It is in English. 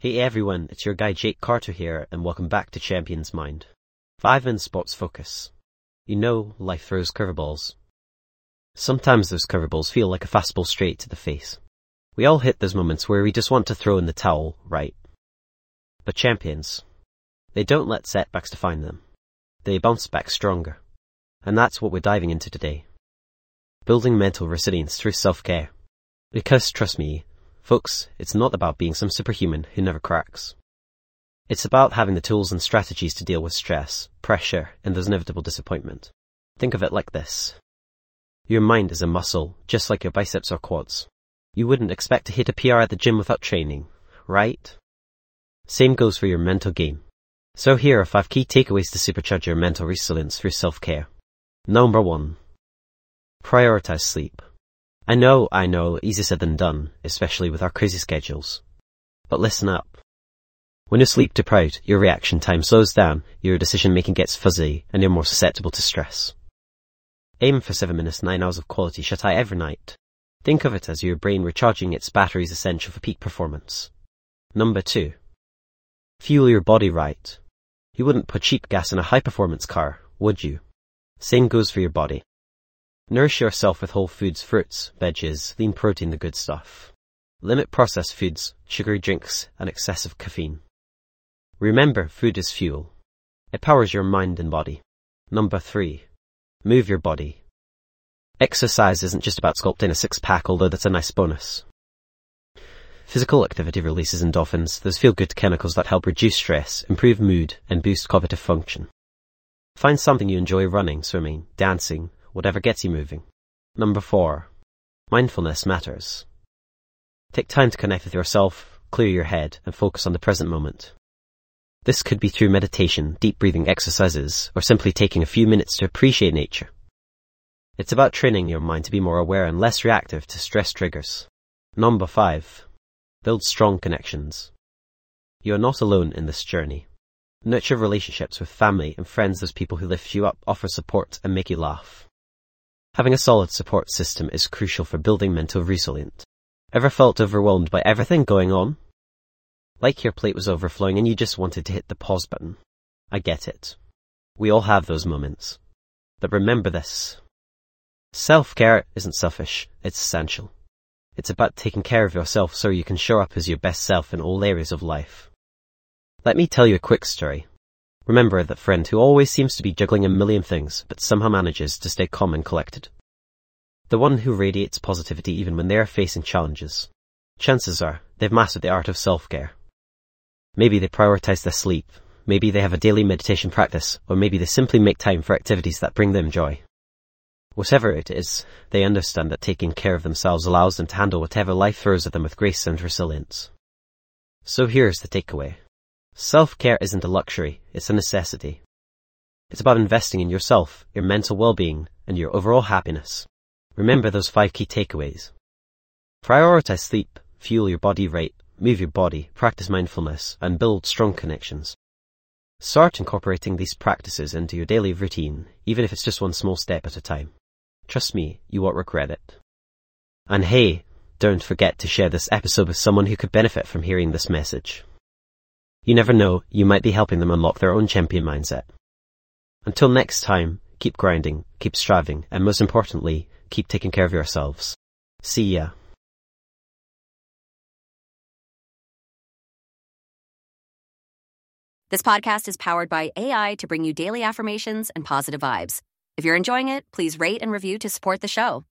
Hey everyone, it's your guy Jake Carter here, and welcome back to Champion's Mind. 5 in Sports Focus. You know, life throws curveballs. Sometimes those curveballs feel like a fastball straight to the face. We all hit those moments where we just want to throw in the towel, right? But champions, they don't let setbacks define them. They bounce back stronger. And that's what we're diving into today. Building mental resilience through self-care. Because, trust me, folks, it's not about being some superhuman who never cracks. It's about having the tools and strategies to deal with stress, pressure, and those inevitable disappointment. Think of it like this. Your mind is a muscle, just like your biceps or quads. You wouldn't expect to hit a PR at the gym without training, right? Same goes for your mental game. So here are 5 key takeaways to supercharge your mental resilience through self-care. Number 1. Prioritize sleep. I know, easier said than done, especially with our crazy schedules. But listen up. When you're sleep deprived, your reaction time slows down, your decision making gets fuzzy, and you're more susceptible to stress. Aim for 7 minutes, 9 hours of quality shut-eye every night. Think of it as your brain recharging its batteries essential for peak performance. Number 2. Fuel your body right. You wouldn't put cheap gas in a high-performance car, would you? Same goes for your body. Nourish yourself with whole foods, fruits, veggies, lean protein, the good stuff. Limit processed foods, sugary drinks, and excessive caffeine. Remember, food is fuel. It powers your mind and body. Number 3. Move your body. Exercise isn't just about sculpting a six-pack, although that's a nice bonus. Physical activity releases endorphins, those feel-good chemicals that help reduce stress, improve mood, and boost cognitive function. Find something you enjoy: running, swimming, dancing, whatever gets you moving. Number 4. Mindfulness matters. Take time to connect with yourself, clear your head, and focus on the present moment. This could be through meditation, deep breathing exercises, or simply taking a few minutes to appreciate nature. It's about training your mind to be more aware and less reactive to stress triggers. Number 5. Build strong connections. You are not alone in this journey. Nurture relationships with family and friends, those people who lift you up, offer support, and make you laugh. Having a solid support system is crucial for building mental resilience. Ever felt overwhelmed by everything going on? Like your plate was overflowing and you just wanted to hit the pause button. I get it. We all have those moments. But remember this. Self-care isn't selfish, it's essential. It's about taking care of yourself so you can show up as your best self in all areas of life. Let me tell you a quick story. Remember that friend who always seems to be juggling a million things, but somehow manages to stay calm and collected? The one who radiates positivity even when they are facing challenges. Chances are, they've mastered the art of self-care. Maybe they prioritize their sleep, maybe they have a daily meditation practice, or maybe they simply make time for activities that bring them joy. Whatever it is, they understand that taking care of themselves allows them to handle whatever life throws at them with grace and resilience. So here's the takeaway. Self-care isn't a luxury, it's a necessity. It's about investing in yourself, your mental well-being, and your overall happiness. Remember those 5 key takeaways. Prioritize sleep, fuel your body right, move your body, practice mindfulness, and build strong connections. Start incorporating these practices into your daily routine, even if it's just one small step at a time. Trust me, you won't regret it. And hey, don't forget to share this episode with someone who could benefit from hearing this message. You never know, you might be helping them unlock their own champion mindset. Until next time, keep grinding, keep striving, and most importantly, keep taking care of yourselves. See ya. This podcast is powered by AI to bring you daily affirmations and positive vibes. If you're enjoying it, please rate and review to support the show.